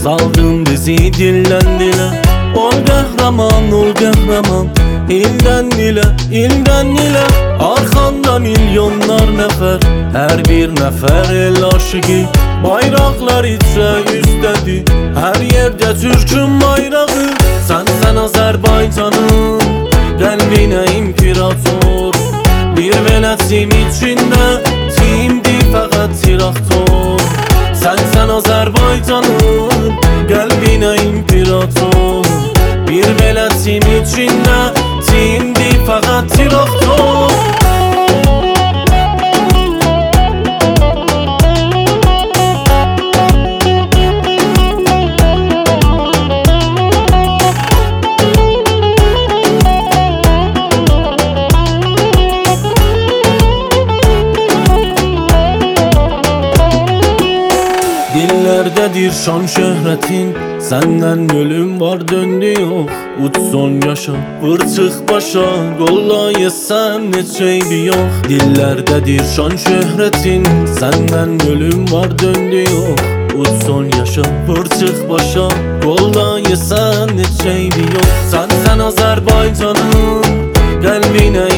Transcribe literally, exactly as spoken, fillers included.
Saldın bizi dilden dile. Ol qəhrəman, ol qəhrəman, ildən ile, ildən ile. Arkanda milyonlar nəfər, her bir nəfər el aşıqı. Bayraqlar içə üstədi, her yerde Türk'ün bayrağı. Sen sen Azerbaycan'ın qəlbinə imperator. Bir veletim içində timdi fəqət traktor. Sen sen Azerbaycan'ın qəlbinə imperator. Bir veletim içində timdi fəqət traktor. Dillerdedir şan şöhretin, senden ölüm var döndü yok. Uç son yaşa, vur çık başa, kolla yesem neçeybi yok. Dillerdedir şan şöhretin, senden ölüm var döndü yok. Uç son yaşa, vur çık başa, kolla yesem neçeybi yok. Sen sen Azerbaycan'ın qəlbinə